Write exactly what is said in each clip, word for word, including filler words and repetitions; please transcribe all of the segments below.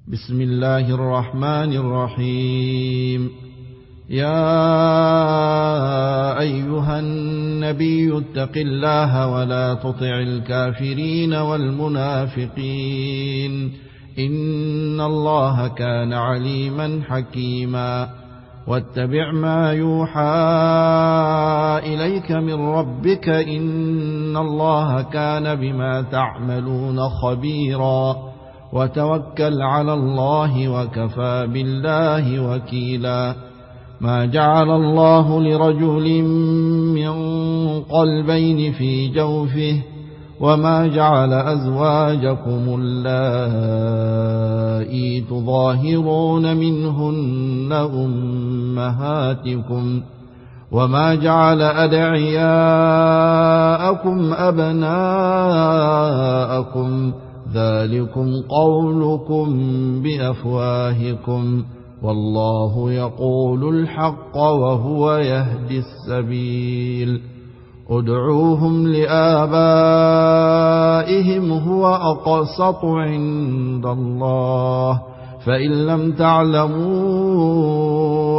بسم الله الرحمن الرحيم. يا أيها النبي اتق الله ولا تطع الكافرين والمنافقين إن الله كان عليما حكيما. واتبع ما يوحى إليك من ربك إن الله كان بما تعملون خبيرا. وتوكل على الله وكفى بالله وكيلا. ما جعل الله لرجل من قلبين في جوفه وما جعل أزواجكم اللائي تظاهرون منهن أمهاتكم وما جعل أدعياءكم أبناءكم ذلكم قولكم بأفواهكم والله يقول الحق وهو يهدي السبيل. ادعوهم لآبائهم هو أقسط عند الله فإن لم تعلموا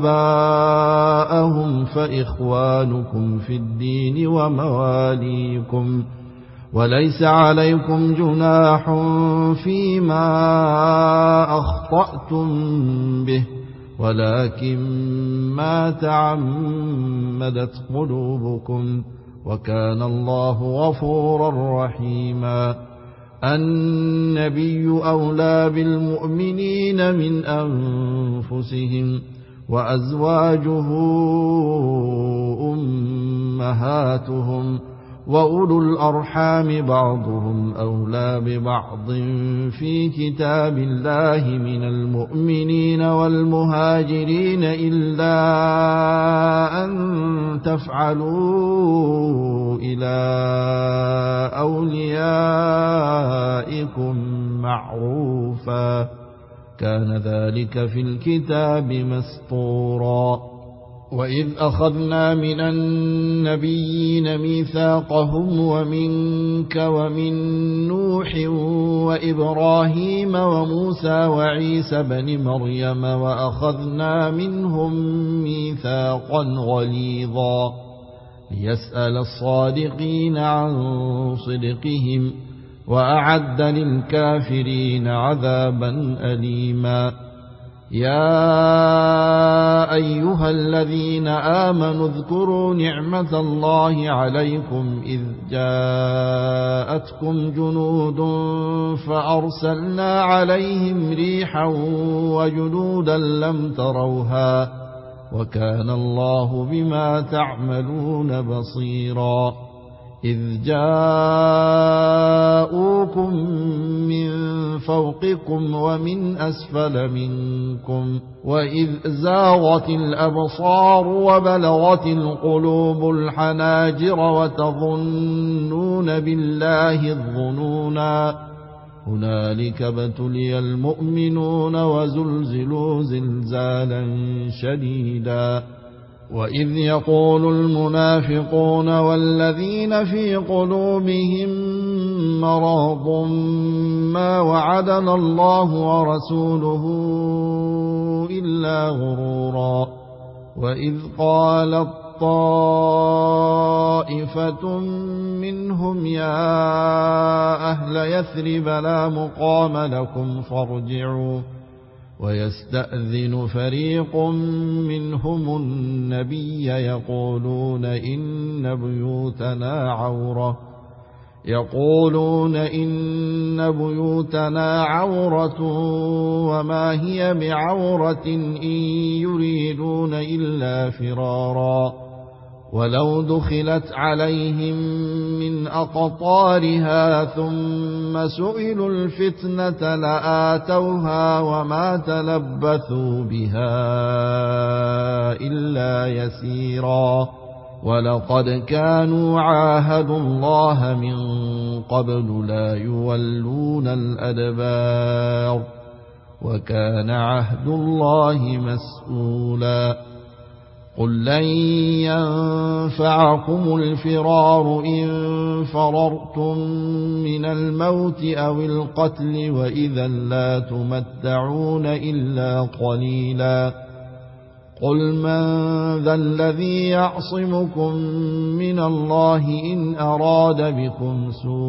آباءهم فإخوانكم في الدين ومواليكم وليس عليكم جناح فيما أخطأتم به ولكن ما تعمدت قلوبكم وكان الله غفورا رحيما. النبي أولى بالمؤمنين من أنفسهم وأزواجه أمهاتهم وأولو الأرحام بعضهم أولى ببعض في كتاب الله من المؤمنين والمهاجرين إلا أن تفعلوا إلى أوليائكم معروفا كان ذلك في الكتاب مسطورا. وإذ أخذنا من النبيين ميثاقهم ومنك ومن نوح وإبراهيم وموسى وعيسى بن مريم وأخذنا منهم ميثاقا غليظا ليسأل الصادقين عن صدقهم وأعد للكافرين عذابا أليما. يا أيها الذين آمنوا اذكروا نعمة الله عليكم إذ جاءتكم جنود فأرسلنا عليهم ريحا وجنودا لم تروها وكان الله بما تعملون بصيرا. إذ جاءوكم من فوقكم ومن أسفل منكم وإذ زاغت الأبصار وبلغت القلوب الحناجر وتظنون بالله الظنونا هنالك ابتلي المؤمنون وزلزلوا زلزالا شديدا. وإذ يقول المنافقون والذين في قلوبهم مرض ما وعدنا الله ورسوله إلا غرورا. وإذ قالت طائفة منهم يا أهل يثرب لا مقام لكم فارجعوا ويستأذن فريق منهم النبي يقولون إن بيوتنا عورة يقولون إن بيوتنا عورة وما هي بعورة إن يريدون إلا فرارا ولو دخلت عليهم من أقطارها ثم سئلوا الفتنة لآتوها وما تلبثوا بها إلا يسيرا. ولقد كانوا عاهدوا الله من قبل لا يولون الأدبار وكان عهد الله مسؤولا. قل لن ينفعكم الفرار إن فررتم من الموت أو القتل وإذا لا تمتعون إلا قليلا قل من ذا الذي يعصمكم من الله إن أراد بكم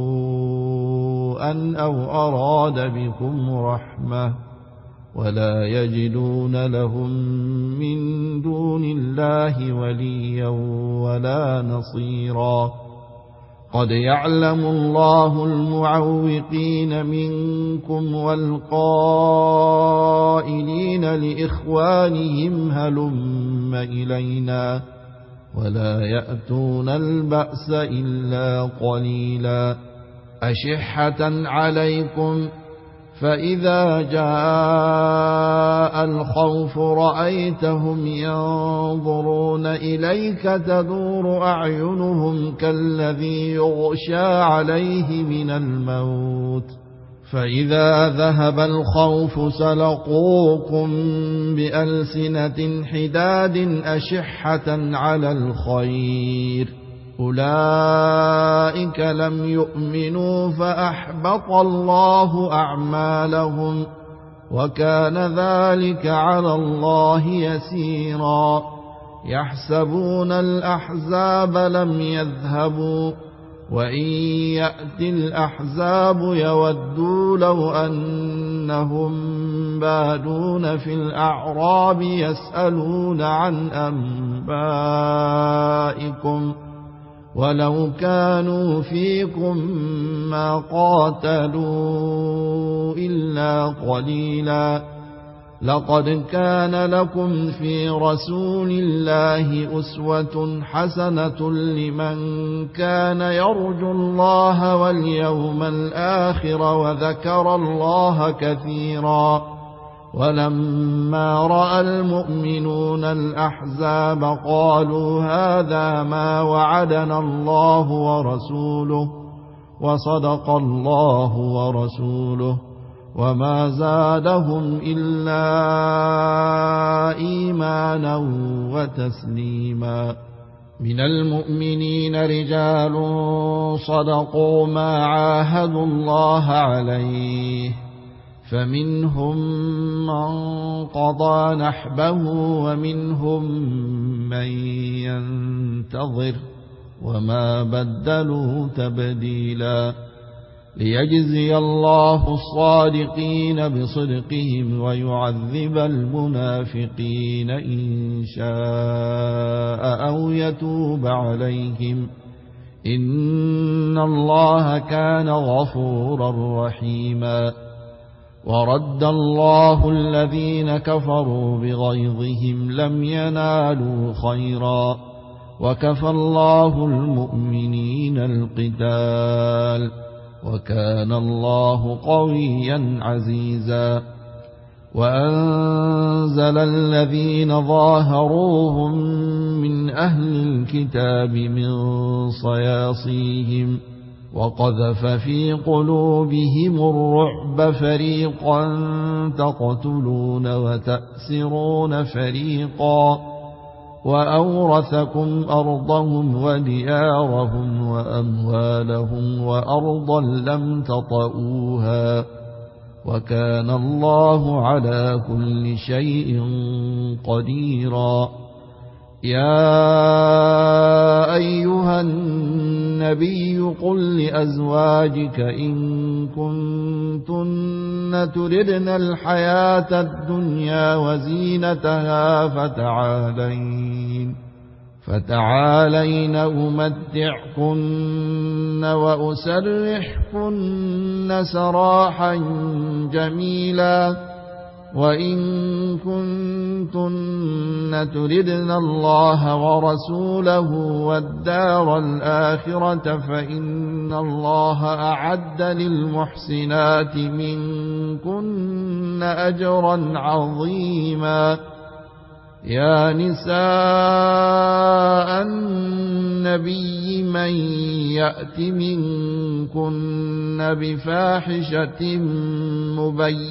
سوءا أو أراد بكم رحمة ولا يجدون لهم من دون الله وليا ولا نصيرا قد يعلم الله المعوقين منكم والقائلين لإخوانهم هلم إلينا ولا يأتون البأس إلا قليلا أشحة عليكم فإذا جاء الخوف رأيتهم ينظرون إليك تدور أعينهم كالذي يغشى عليه من الموت فإذا ذهب الخوف سلقوكم بألسنة حداد أشحة على الخير أولئك لم يؤمنوا فأحبط الله أعمالهم وكان ذلك على الله يسيرا يحسبون الأحزاب لم يذهبوا وإن يأتي الأحزاب يودوا لو أنهم بادون في الأعراب يسألون عن أنبائكم ولو كانوا فيكم ما قاتلوا إلا قليلا لقد كان لكم في رسول الله أسوة حسنة لمن كان يرجو الله واليوم الآخر وذكر الله كثيرا ولما رأى المؤمنون الأحزاب قالوا هذا ما وعدنا الله ورسوله وصدق الله ورسوله وما زادهم إلا إيمانا وتسليما من المؤمنين رجال صدقوا ما عاهدوا الله عليه فمنهم من قضى نحبه ومنهم من ينتظر وما بدلوا تبديلا ليجزي الله الصادقين بصدقهم ويعذب المنافقين إن شاء أو يتوب عليهم إن الله كان غفورا رحيما ورد الله الذين كفروا بغيظهم لم ينالوا خيرا وكفى الله المؤمنين القتال وكان الله قويا عزيزا وأنزل الذين ظاهروهم من أهل الكتاب من صياصيهم وقذف في قلوبهم الرعب فريقا تقتلون وتأسرون فريقا وأورثكم أرضهم وديارهم وأموالهم وأرضا لم تطئوها وكان الله على كل شيء قديرا يا أيها النبي قل لأزواجك إن كنتن تردن الحياة الدنيا وزينتها فتعالين فتعالين أمتعكن وأسرحكن سراحا جميلا وإن كنتن تردن الله ورسوله والدار الآخرة فإن الله أعد للمحسنات منكن أجرا عظيما يا نساء النبي من يأت منكن بفاحشة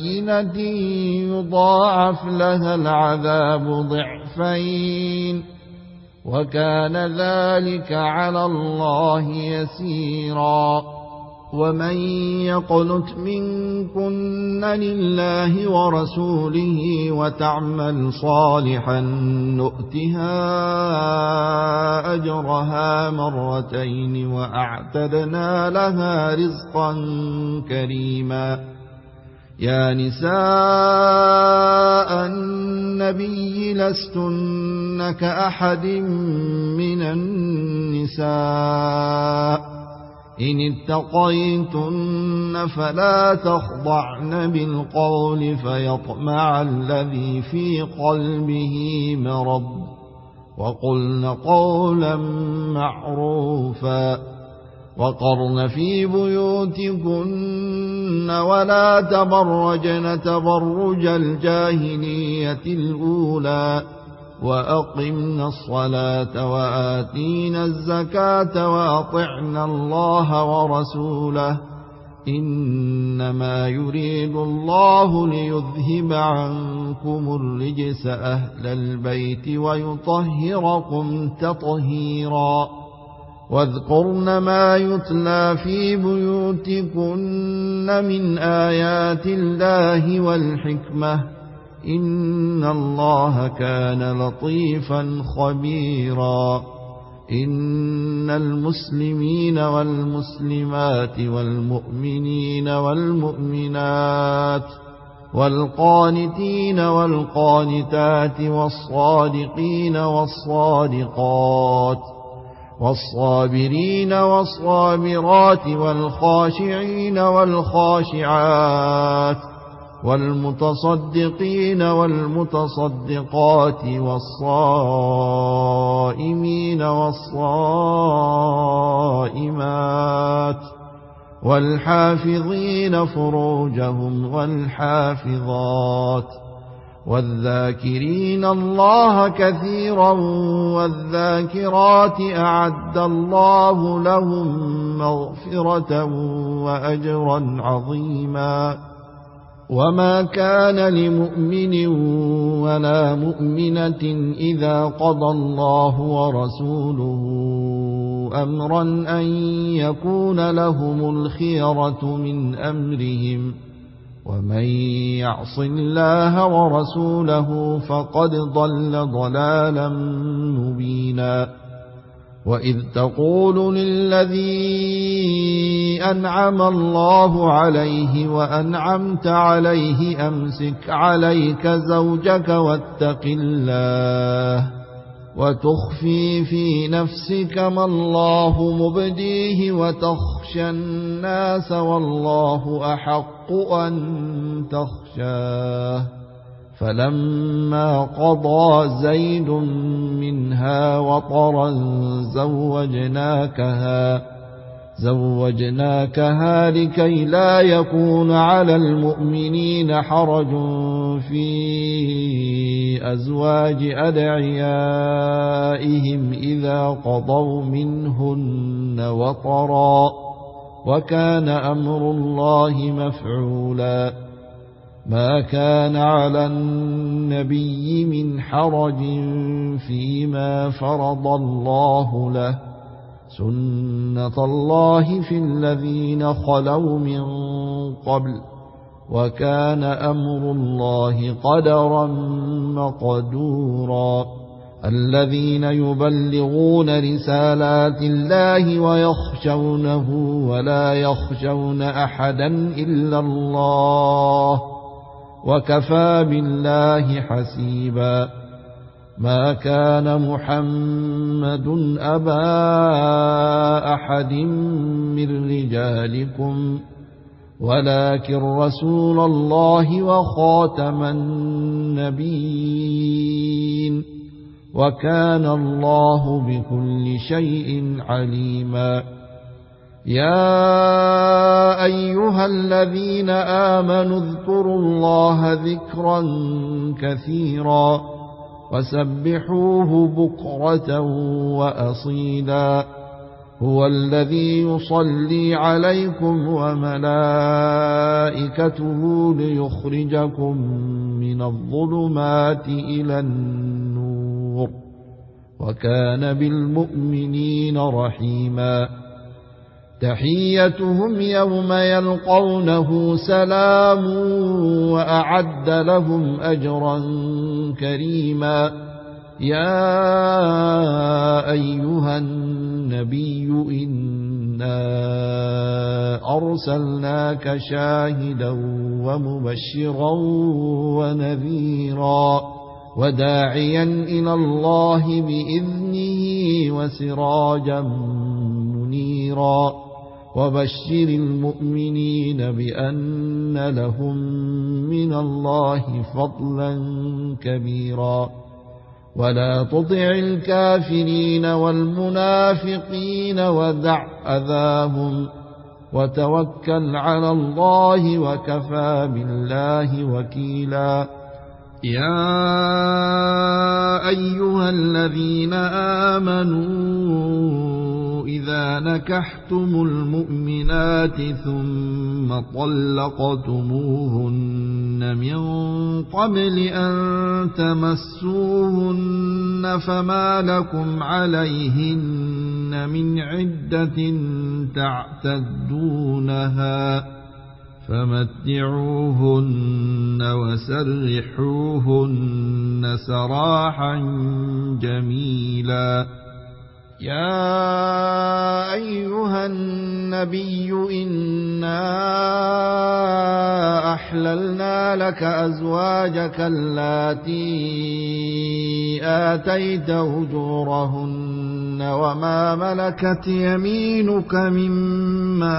مبينة يضاعف لها العذاب ضعفين وكان ذلك على الله يسيرا. ومن يقنت منكن لله ورسوله وتعمل صالحا نؤتها أجرها مرتين وأعتدنا لها رزقا كريما. يا نساء النبي لستن كأحد من النساء إن اتقيتن فلا تخضعن بالقول فيطمع الذي في قلبه مرض وقلن قولا معروفا. وقرن في بيوتكن ولا تبرجن تبرج الجاهلية الأولى وأقمنا الصلاة وآتينا الزكاة وأطعنا الله ورسوله إنما يريد الله ليذهب عنكم الرجس أهل البيت ويطهركم تطهيرا. واذكرن ما يتلى في بيوتكن من آيات الله والحكمة إن الله كان لطيفا خبيرا. إن المسلمين والمسلمات والمؤمنين والمؤمنات والقانتين والقانتات والصادقين والصادقات والصابرين والصابرات والخاشعين والخاشعات والمتصدقين والمتصدقات والصائمين والصائمات والحافظين فروجهم والحافظات والذاكرين الله كثيرا والذاكرات أعد الله لهم مغفرة وأجرا عظيما. وما كان لمؤمن ولا مؤمنة إذا قضى الله ورسوله أمرا أن يكون لهم الخيرة من أمرهم ومن يعص الله ورسوله فقد ضل ضلالا مبينا. وإذ تقول للذي أنعم الله عليه وأنعمت عليه أمسك عليك زوجك واتق الله وتخفي في نفسك ما الله مبديه وتخشى الناس والله أحق أن تخشاه. فلما قضى زيد منها وطرا زوجناكها زوجناكها لكي لا يكون على المؤمنين حرج في أزواج أدعيائهم إذا قضوا منهن وطرا وكان أمر الله مفعولا. ما كان على النبي من حرج فيما فرض الله له سنة الله في الذين خلوا من قبل وكان أمر الله قدرا مقدورا. الذين يبلغون رسالات الله ويخشونه ولا يخشون أحدا إلا الله وكفى بالله حسيبا. ما كان محمد أبا أحد من رجالكم ولكن رسول الله وخاتم النبيين وكان الله بكل شيء عليما. يا أيها الذين آمنوا اذكروا الله ذكرا كثيرا وسبحوه بكرة وأصيلا. هو الذي يصلي عليكم وملائكته ليخرجكم من الظلمات إلى النور وكان بالمؤمنين رحيما تحيتهم يوم يلقونه سلام وأعد لهم أجرا كريما يا أيها النبي إنا أرسلناك شاهدا ومبشرا ونذيرا وداعيا إلى الله بإذنه وسراجا منيرا وبشر المؤمنين بأن لهم من الله فضلا كبيرا ولا تطع الكافرين والمنافقين ودع أذاهم وتوكل على الله وكفى بالله وكيلا يا أيها الذين آمنوا إذا نكحتم المؤمنات ثم طلقتموهن من قبل أن تمسوهن فما لكم عليهن من عدة تعتدونها فمتعوهن وسرحوهن سراحا جميلا يا أيها النبي إنا أحللنا لك أزواجك اللاتي آتيت أجورهن وما ملكت يمينك مما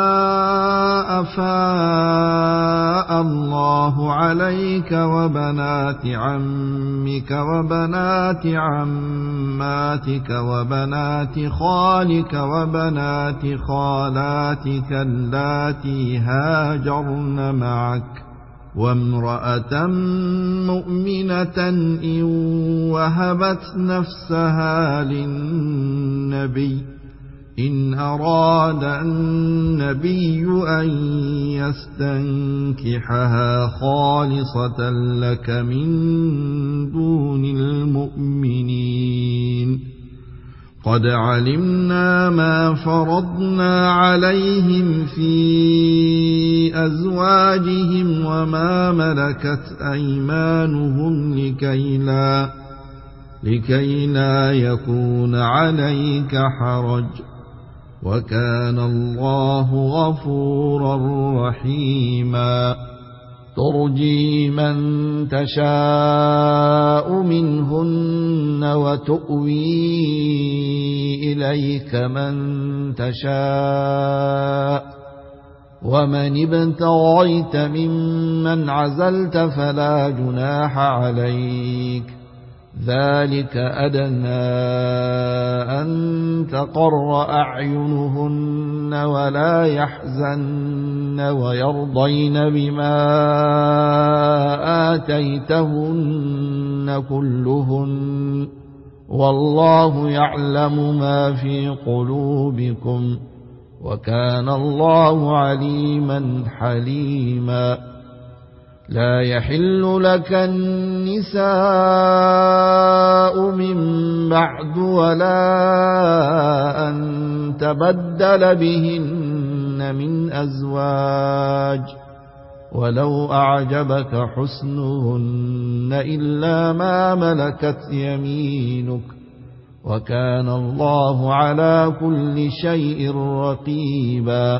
أفاء الله عليك وبنات عمك وبنات عماتك وبنات بنات خالك وبنات خالاتك اللاتي هاجرن معك وامرأة مؤمنة إن وهبت نفسها للنبي إن أراد النبي أن يستنكحها خالصة لك من دون المؤمنين قد علمنا ما فرضنا عليهم في أزواجهم وما ملكت أيمانهم لكي لا, لكي لا يكون عليك حرج وكان الله غفورا رحيما ترجي من تشاء منهن وتؤوي إليك من تشاء ومن ابتغيت ممن عزلت فلا جناح عليك ذلك أدنى أن تقر أعينهن ولا يحزن ويرضين بما آتيتهن كلهن والله يعلم ما في قلوبكم وكان الله عليما حليما لا يحل لك النساء من بعد ولا أن تبدل بهن من أزواج ولو أعجبك حسنهن إلا ما ملكت يمينك وكان الله على كل شيء رقيبا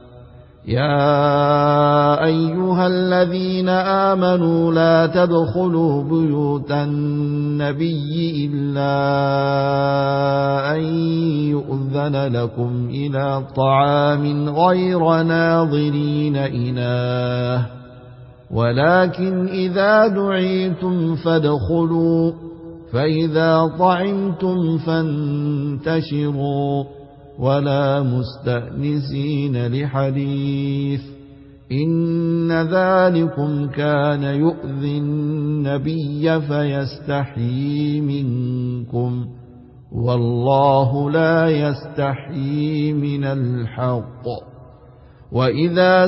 يا أيها الذين آمنوا لا تدخلوا بيوت النبي إلا أن يؤذن لكم إلى طعام غير ناظرين إناه ولكن إذا دعيتم فادخلوا فإذا طعمتم فانتشروا ولا مستأنسين لحديث إن ذلكم كان يؤذي النبي فيستحيي منكم والله لا يستحيي من الحق وإذا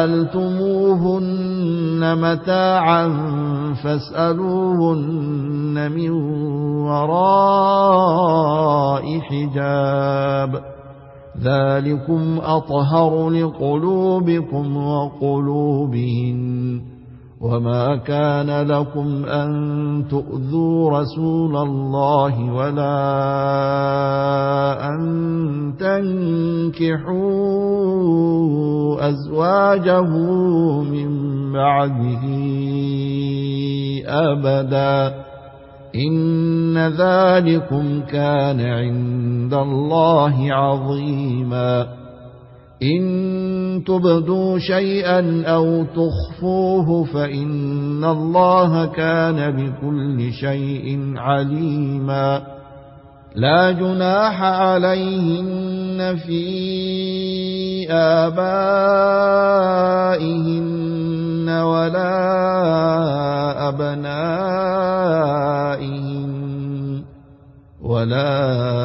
سألتموهن متاعا فاسألوهن من وراء حجاب ذلكم أطهر لقلوبكم وقلوبهن وما كان لكم أن تؤذوا رسول الله ولا أن تنكحوا أزواجه من بعده أبدا إن ذلكم كان عند الله عظيما إن تبدوا شيئا أو تخفوه فإن الله كان بكل شيء عليما لا جناح عليهن في آبائهن ولا أبنائهن ولا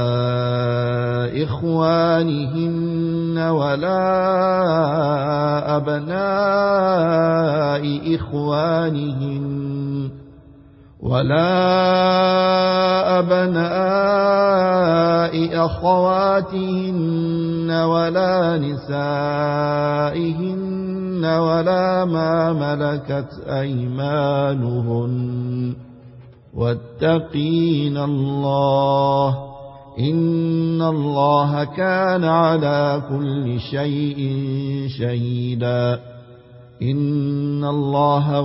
إخوانهن ولا أبناء إخوانهن ولا أبناء أخواتهن ولا نسائهن ولا ما ملكت أيمانهن واتقين الله إن الله كان على كل شيء شهيدا إن الله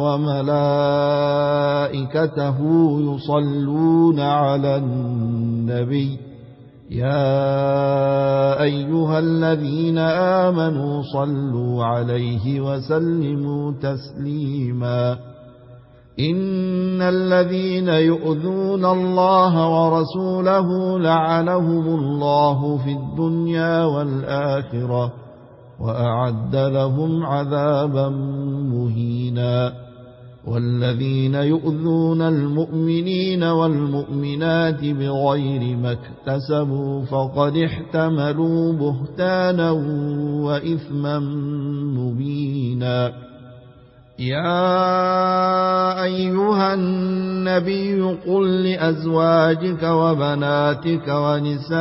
وملائكته يصلون على النبي يا أيها الذين آمنوا صلوا عليه وسلموا تسليما إن الذين يؤذون الله ورسوله لعنهم الله في الدنيا والآخرة وأعد لهم عذابا مهينا والذين يؤذون المؤمنين والمؤمنات بغير ما اكتسبوا فقد احتملوا بهتانا وإثما مبينا يا أيها النبي قل لأزواجك وبناتك ونساء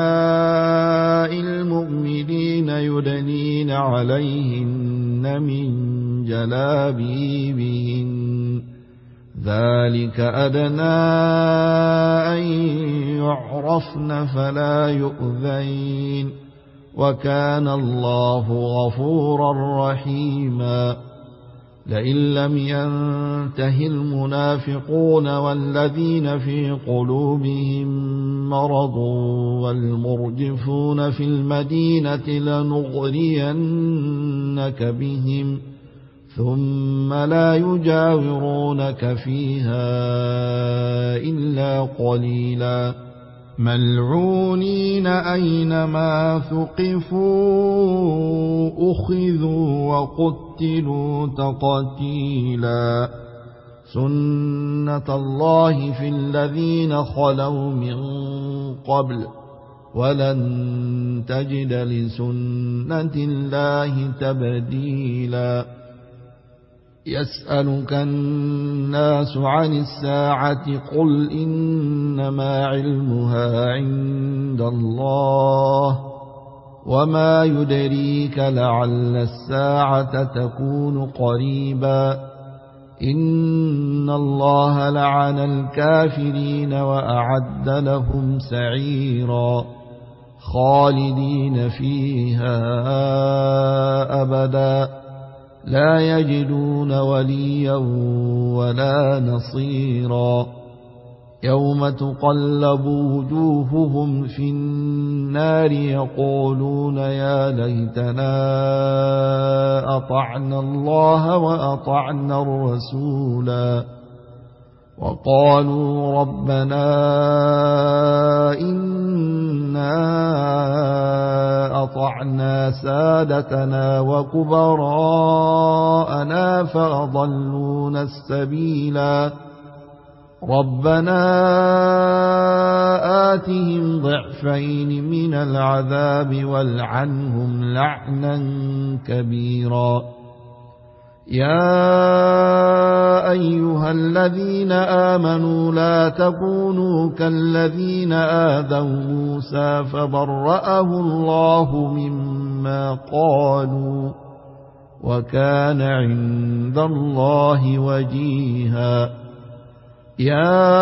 المؤمنين يدنين عليهن من جلابيبهن ذلك أدنى أن يعرفن فلا يؤذين وكان الله غفورا رحيما لئن لم ينته المنافقون والذين في قلوبهم مرض والمرجفون في المدينة لنغرينك بهم ثم لا يجاورونك فيها إلا قليلا ملعونين أينما ثقفوا أخذوا وقتلوا تقتيلا سنة الله في الذين خلوا من قبل ولن تجد لسنة الله تبديلا يسألك الناس عن الساعة قل إنما علمها عند الله وما يدريك لعل الساعة تكون قريبا إن الله لعن الكافرين وأعد لهم سعيرا خالدين فيها أبدا لا يجدون وليا ولا نصيرا يوم تقلب وجوههم في النار يقولون يا ليتنا أطعنا الله وأطعنا الرسولا وقالوا ربنا إنا أطعنا سادتنا وكبراءنا فأضلونا السبيلا ربنا آتهم ضعفين من العذاب والعنهم لعنا كبيرا يا أيها الذين آمنوا لا تكونوا كالذين آذوا موسى فبرأه الله مما قالوا وكان عند الله وجيها يا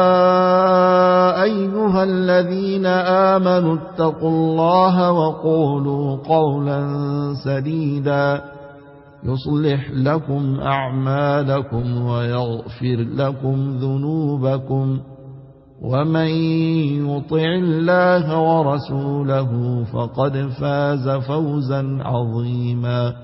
أيها الذين آمنوا اتقوا الله وقولوا قولا سديدا يصلح لكم أعمالكم ويغفر لكم ذنوبكم ومن يطع الله ورسوله فقد فاز فوزا عظيما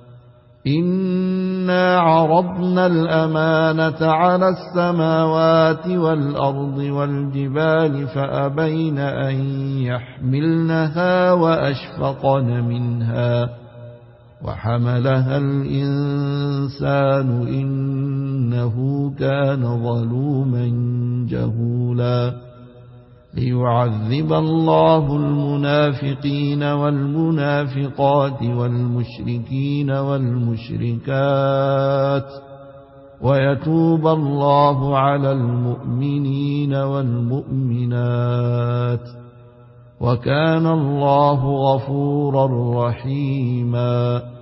إنا عرضنا الأمانة على السماوات والأرض والجبال فأبين أن يحملنها وأشفقن منها وحملها الإنسان إنه كان ظلوما جهولا ليعذب الله المنافقين والمنافقات والمشركين والمشركات ويتوب الله على المؤمنين والمؤمنات وكان الله غفورا رحيما